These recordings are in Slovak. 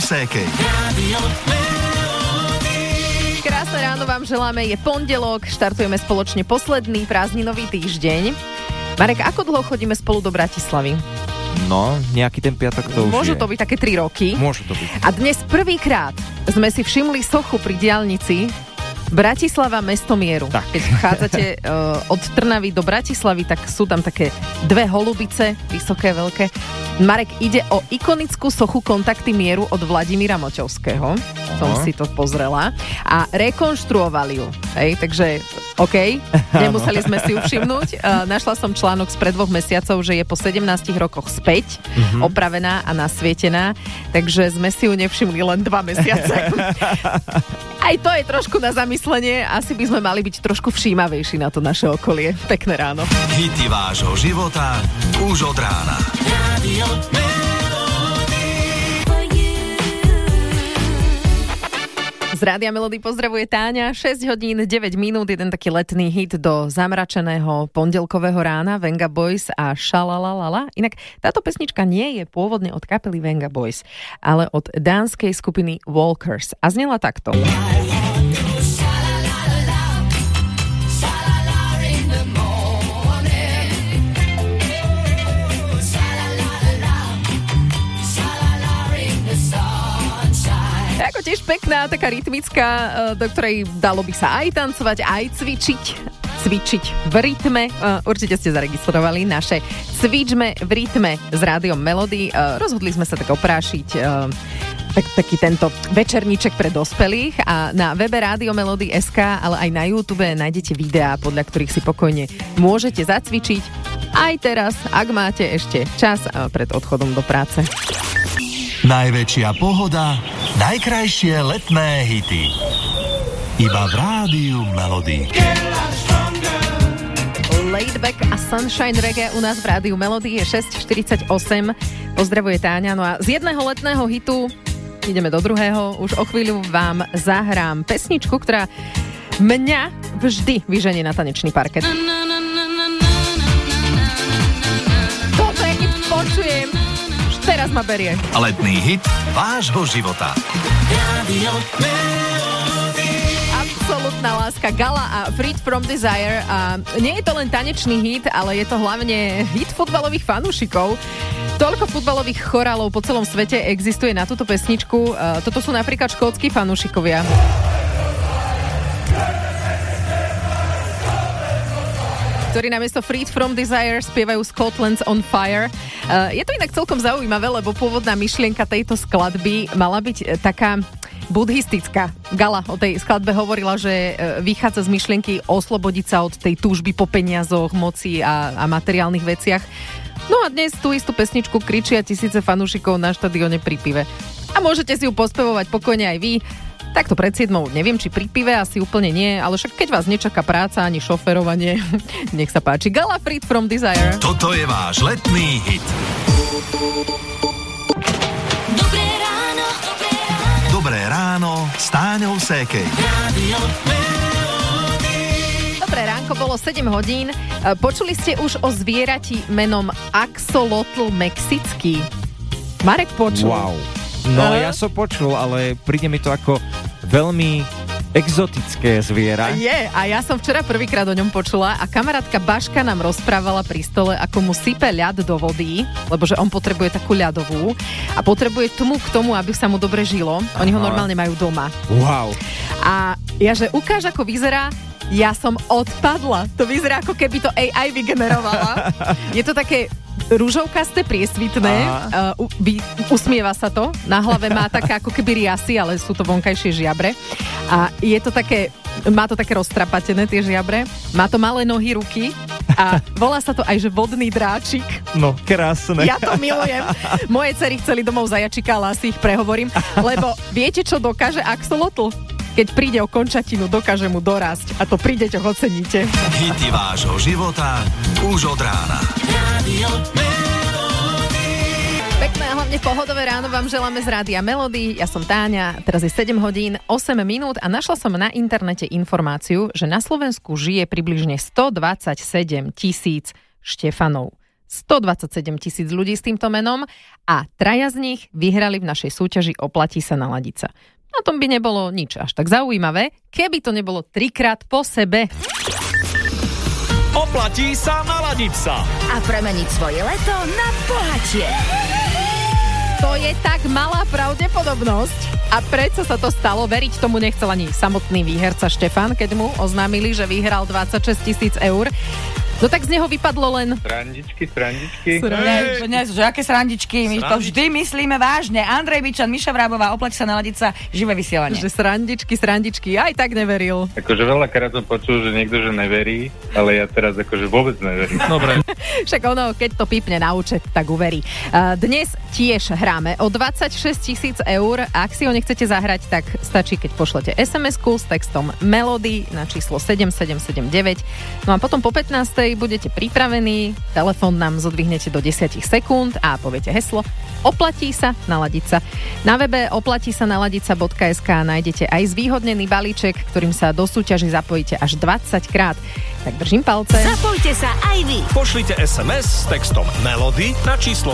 Ósej. Krásne ráno vám želáme, je pondelok, štartujeme spoločne posledný prázdninový týždeň. Marek, ako dlho chodíme spolu do Bratislavy? No, nejaký ten piatok to už Môžu je. to byť také 3 roky. Môžu to byť. A dnes prvýkrát sme si všimli sochu pri diaľnici Bratislava mesto mieru. Tak. Keď vchádzate od Trnavy do Bratislavy, tak sú tam také 2 holubice, vysoké, veľké. Marek, ide o ikonickú sochu Kontakty mieru od Vladimíra Moťovského. Som si to pozrela. A rekonštruovali ju. Hej, takže OK, nemuseli sme si ju všimnúť. Našla som článok spred 2 mesiacov, že je po 17 rokoch späť opravená a nasvietená, takže sme si ju nevšimli len 2 mesiace. Aj to je trošku na zamyslenie. Asi by sme mali byť trošku všímavejší na to naše okolie. Pekné ráno. Hity vášho života už od rána. Z Rádia Melody pozdravuje Táňa. 6 hodín, 9 minút, jeden taký letný hit do zamračeného pondelkového rána, Venga Boys a Šalalalala. Inak táto pesnička nie je pôvodne od kapely Venga Boys, ale od dánskej skupiny Walkers. A znela takto. Ako tiež pekná, taká rytmická, do ktorej dalo by sa aj tancovať, aj cvičiť v rytme. Určite ste zaregistrovali naše Cvičme v rytme s Rádiom Melody. Rozhodli sme sa tak oprášiť taký tento večerníček pre dospelých a na webe Rádio Melody.sk, ale aj na YouTube nájdete videá, podľa ktorých si pokojne môžete zacvičiť aj teraz, ak máte ešte čas pred odchodom do práce. Najväčšia pohoda, najkrajšie letné hity. Iba v Rádiu Melody. Laid Back a Sunshine Reggae u nás v Rádiu Melody je 6:48. Pozdravuje Táňa. No a z jedného letného hitu ideme do druhého. Už o chvíľu vám zahrám pesničku, ktorá mňa vždy vyženie na tanečný parket. Toto, keď počujem, teraz ma berie. Letný hit vášho života. Absolutná láska, Gala a Freed from Desire. A nie je to len tanečný hit, ale je to hlavne hit futbalových fanúšikov. Toľko futbalových chorálov po celom svete existuje na túto pesničku. Toto sú napríklad škótski fanúšikovia. Ktorí namiesto Freed from Desire spievajú Scotland's on Fire. Je to inak celkom zaujímavé, lebo pôvodná myšlienka tejto skladby mala byť taká buddhistická. Gala o tej skladbe hovorila, že vychádza z myšlienky oslobodiť sa od tej túžby po peniazoch, moci a materiálnych veciach. No a dnes tú istú pesničku kričia tisíce fanúšikov na štadióne pri pive. A môžete si ju pospevovať pokojne aj vy. Takto pred 7, neviem, či pri pive, asi úplne nie, ale však keď vás nečaká práca ani šoferovanie, nech sa páči. Gala, Freed from Desire. Toto je váš letný hit. Dobré ráno. Dobré ráno s Táňou Sékej. Dobré ránko, bolo 7 hodín. Počuli ste už o zvierati menom Axolotl mexický? Marek počul. Wow. No ja som počul, ale príde mi to ako veľmi exotické zviera. Je, a ja som včera prvýkrát o ňom počula a kamarátka Baška nám rozprávala pri stole, ako mu sype ľad do vody, lebo že on potrebuje takú ľadovú a potrebuje tmu k tomu, aby sa mu dobre žilo. Oni ho normálne majú doma. Wow. A ja, že ukáž, ako vyzerá, ja som odpadla. To vyzerá, ako keby to AI vygenerovala. Je to také ružovkasté, priesvitné, usmieva sa to, na hlave má také ako keby riasy, ale sú to vonkajšie žiabre a je to také, má to také roztrapatené tie žiabre, má to malé nohy, ruky a volá sa to aj, že vodný dráčik. No, krásne. Ja to milujem. Moje dcery chceli domov zajačika, ale asi ich prehovorím, lebo viete, čo dokáže axolotl? Keď príde o končatinu, dokáže mu dorásť a to pri deťoch oceníte. Hity vášho života už od rána. Pekné a hlavne pohodové ráno vám želáme z Rádia Melody. Ja som Táňa, teraz je 7 hodín, 8 minút a našla som na internete informáciu, že na Slovensku žije približne 127 000 Štefanov. 127 000 ľudí s týmto menom a 3 z nich vyhrali v našej súťaži Oplatí sa naladiť sa. Na tom by nebolo nič až tak zaujímavé, keby to nebolo 3-krát po sebe. Oplatí sa naladiť sa. A premeniť svoje leto na bohatie. To je tak malá pravdepodobnosť. A prečo sa to stalo? Veriť tomu nechcel ani samotný výherca Štefan, keď mu oznámili, že vyhral 26 000 eur. No tak z neho vypadlo len... Srandičky. Že aké srandičky? My to vždy myslíme vážne. Andrej Bičan, Miša Vrábová, Oplatí sa naladiť sa, živé vysielanie. Že srandičky, aj tak neveril. Akože veľakrát som počul, že niekto, že neverí, ale ja teraz akože vôbec neverím. Dobre. Však ono, keď to pípne na účet, tak uverí. Dnes tiež hráme o 26 000 eur. Ak si ho nechcete zahrať, tak stačí, keď pošlete SMS-ku s textom Melody na číslo 7779. No a potom po 15. budete pripravení, telefón nám zodvihnete do 10 sekúnd a poviete heslo Oplatí sa naladiť sa. Na webe oplatísanaladiť.sk nájdete aj zvýhodnený balíček, ktorým sa do súťaži zapojíte až 20 krát. Tak držím palce. Zapojte sa aj vy. Pošlite SMS s textom Melody na číslo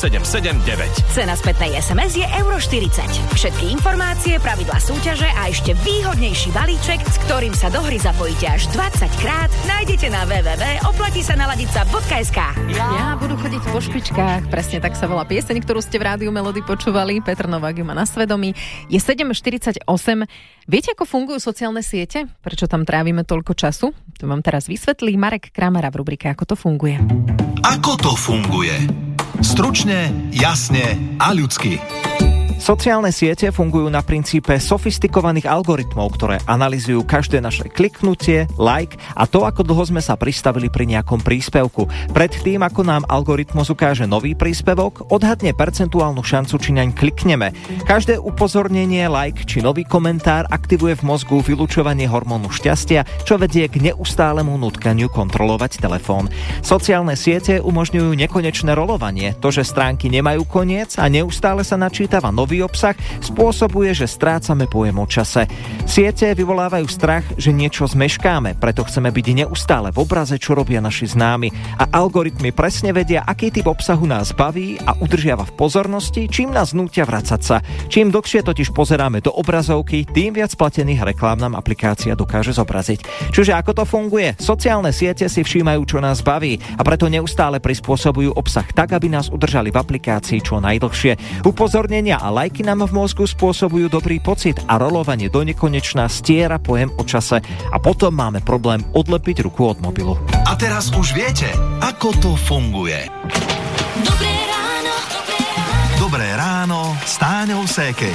7779. Cena spätnej SMS je €40. Všetky informácie, pravidlá súťaže a ešte výhodnejší balíček, s ktorým sa do hry zapojíte až 20 krát, nájdete na www.oplatísanaladiť.sk. Ja budú chodiť po špičkách, presne tak sa volá pieseň, ktorú ste v Rádiu Melody počúvali. Petr Novák ju má na svedomí. Je 7:48. Viete, ako fungujú sociálne siete? Prečo tam trávime toľko času? To vám teraz vysvetlí Marek Kramara v rubrike Ako to funguje. Ako to funguje? Stručne, jasne a ľudsky. Sociálne siete fungujú na princípe sofistikovaných algoritmov, ktoré analyzujú každé naše kliknutie, like a to, ako dlho sme sa pristavili pri nejakom príspevku. Predtým, ako nám algoritmus ukáže nový príspevok, odhadne percentuálnu šancu, či naň klikneme. Každé upozornenie, like či nový komentár aktivuje v mozgu vylučovanie hormónu šťastia, čo vedie k neustálemu nutkaniu kontrolovať telefón. Sociálne siete umožňujú nekonečné rolovanie. To, že stránky nemajú koniec a neustále sa načítava nový obsah, spôsobuje, že strácame pojem o čase. Siete vyvolávajú strach, že niečo zmeškáme, preto chceme byť neustále v obraze, čo robia naši známi. A algoritmy presne vedia, aký typ obsahu nás baví a udržiava v pozornosti, čím nás nútia vracať sa. Čím dlhšie totiž pozeráme do obrazovky, tým viac platených reklám nám aplikácia dokáže zobraziť. Čiže ako to funguje? Sociálne siete si všímajú, čo nás baví a preto neustále prispôsobujú obsah tak, aby nás udržali v aplikácii čo najdlhšie. Upozornenia a lajky nám v mozgu spôsobujú dobrý pocit a rolovanie do nekonečna stiera pojem o čase a potom máme problém odlepiť ruku od mobilu. A teraz už viete, ako to funguje. Dobré ráno. Dobré ráno s Táňou Sékej.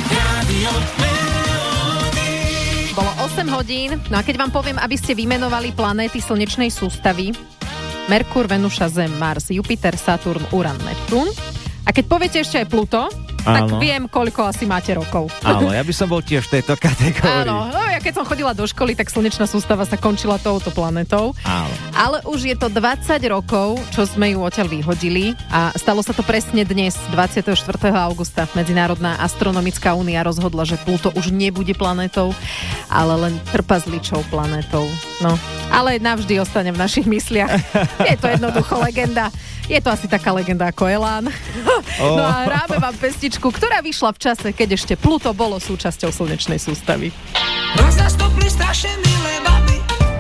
Bolo 8 hodín, no a keď vám poviem, aby ste vymenovali planéty slnečnej sústavy, Merkur, Venuša, Zem, Mars, Jupiter, Saturn, Uran, Neptún, a keď poviete ešte aj Pluto, tak viem, koľko asi máte rokov. Áno, ja by som bol tiež v tejto kategórii. Áno, no ja keď som chodila do školy, tak slnečná sústava sa končila touto planetou. Áno. Ale už je to 20 rokov, čo sme ju odtiaľ vyhodili a stalo sa to presne dnes, 24. augusta. Medzinárodná astronomická únia rozhodla, že Pluto už nebude planetou, ale len trpazličou planetou. No, ale navždy ostane v našich mysliach. Je to jednoducho legenda. Je to asi taká legenda ako Elán. No a hráme vám pesničku, ktorá vyšla v čase, keď ešte Pluto bolo súčasťou slnečnej sústavy. Rozastopli strašne milé baby.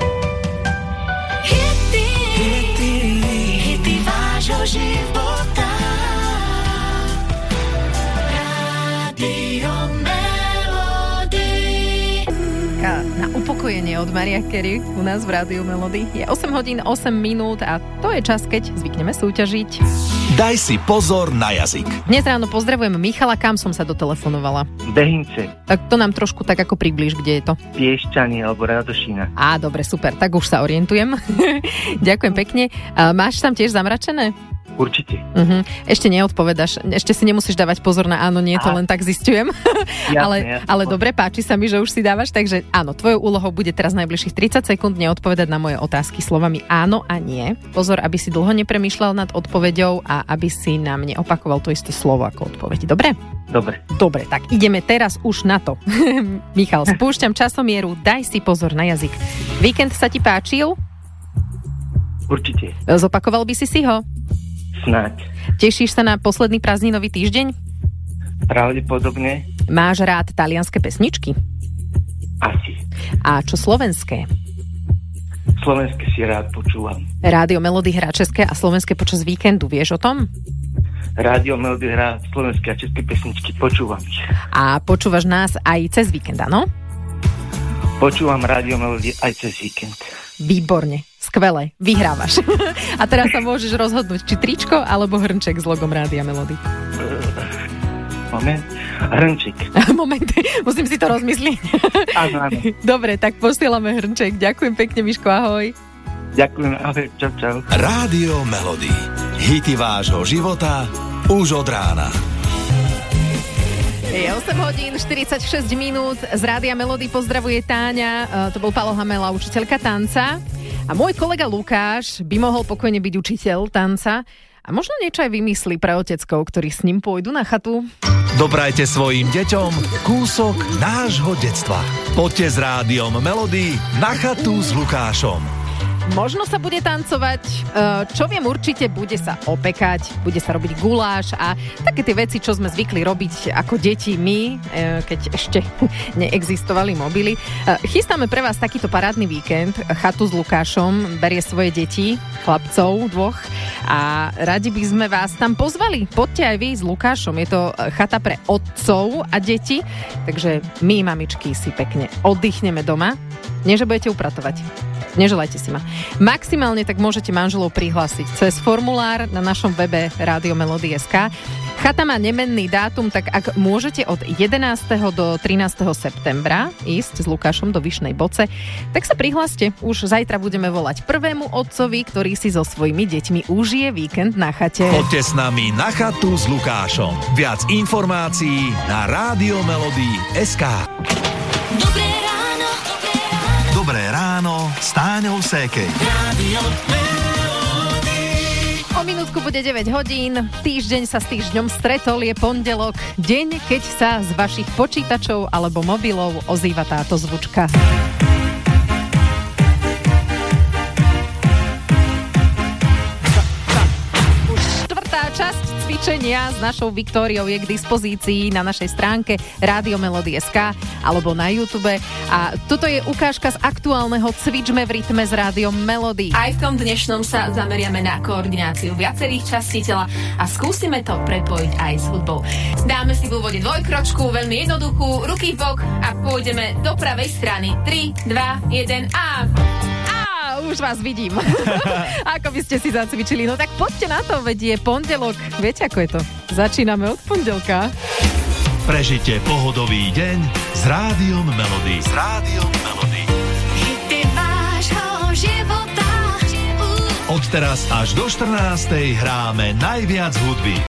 Hity vášho života. Rádio Melody. Na upokojenie od Mariah Carey u nás v Rádiu Melody. Je 8 hodín 8 minút a to je čas, keď zvykneme súťažiť. Daj si pozor na jazyk. Dnes ráno pozdravujem Michala, kam som sa dotelefonovala. Dehince, Tak to nám trošku tak ako priblíž, kde je to. Piešťanie alebo Radošina. Á, dobre, super, tak už sa orientujem. Ďakujem pekne. Máš tam tiež zamračené? Určite. Ešte neodpovedaš, ešte si nemusíš dávať pozor na áno, nie, to len tak zistujem. Jasne. ale dobre, páči sa mi, že už si dávaš, takže áno, tvojou úlohou bude teraz najbližších 30 sekúnd neodpovedať na moje otázky slovami áno a nie. Pozor, aby si dlho nepremýšľal nad odpoveďou a aby si nám neopakoval to isté slovo ako odpoveď. Dobre? Dobre. Dobre, tak ideme teraz už na to. Michal, spúšťam časomieru, daj si pozor na jazyk. Víkend sa ti páčil? Určite. Zopakoval by si ho? Snáď. Tešíš sa na posledný prázdninový týždeň? Pravdepodobne. Máš rád talianske pesničky? Asi. A čo slovenské? Slovenské si rád počúvam. Rádio Melody hrá české a slovenské počas víkendu, vieš o tom? Rádio Melody hrá slovenské a české pesničky, počúvam ich. A počúvaš nás aj cez víkend, áno? Počúvam Rádio Melody aj cez víkend. Výborne, skvelé, vyhrávaš. A teraz sa môžeš rozhodnúť, či tričko alebo hrnček s logom Rádia Melody. Moment, hrnček. Moment, musím si to rozmyslieť. Áno, áno. Dobre, tak posielame hrnček. Ďakujem pekne, Miško, ahoj. Ďakujem, ahoj, čau, čau. Rádio Melody. Hity vášho života už od rána. Je 8 hodín, 46 minút. Z Rádia Melody pozdravuje Táňa. To bol Palo Hamela, učiteľka tanca. A môj kolega Lukáš by mohol pokojne byť učiteľ tanca. A možno niečo aj vymyslí pre oteckov, ktorí s ním pôjdu na chatu. Doprajte svojim deťom kúsok nášho detstva. Poďte s Rádiom Melody na chatu s Lukášom. Možno sa bude tancovať, čo viem určite, bude sa opekať, bude sa robiť guláš a také tie veci, čo sme zvykli robiť ako deti my, keď ešte neexistovali mobily. Chystáme pre vás takýto parádny víkend, chatu s Lukášom, berie svoje deti, chlapcov dvoch a radi by sme vás tam pozvali. Poďte aj vy s Lukášom, je to chata pre otcov a deti, takže my, mamičky, si pekne oddychneme doma, nie že budete upratovať. Neželajte si ma. Maximálne tak môžete manželov prihlásiť cez formulár na našom webe radiomelody.sk. Chata má nemenný dátum, tak ak môžete od 11. do 13. septembra ísť s Lukášom do Vyšnej Boce, tak sa prihláste. Už zajtra budeme volať prvému otcovi, ktorý si so svojimi deťmi užije víkend na chate. Poďte s nami na chatu s Lukášom. Viac informácií na radiomelody.sk. Dobré ráno s Táňou Sékej. O minútku bude 9 hodín, týždeň sa s týždňom stretol, je pondelok, deň, keď sa z vašich počítačov alebo mobilov ozýva táto zvučka. Časť cvičenia s našou Viktóriou je k dispozícii na našej stránke radiomelody.sk alebo na YouTube. A toto je ukážka z aktuálneho Cvičme v rytme s Rádiom Melody. Aj v tom dnešnom sa zameriame na koordináciu viacerých častí tela a skúsime to prepojiť aj s hudbou. Dáme si v úvode dvojkročku, veľmi jednoduchú, ruky v bok a pôjdeme do pravej strany. 3, 2, 1 a... Už vás vidím. Ako by ste si zacvičili. No tak poďte na to, veď je pondelok. Viete, ako je to? Začíname od pondelka. Prežite pohodový deň s Rádiom Melody. S Rádiom Melody. Hity vášho života. Od teraz až do 14. hráme najviac hudby.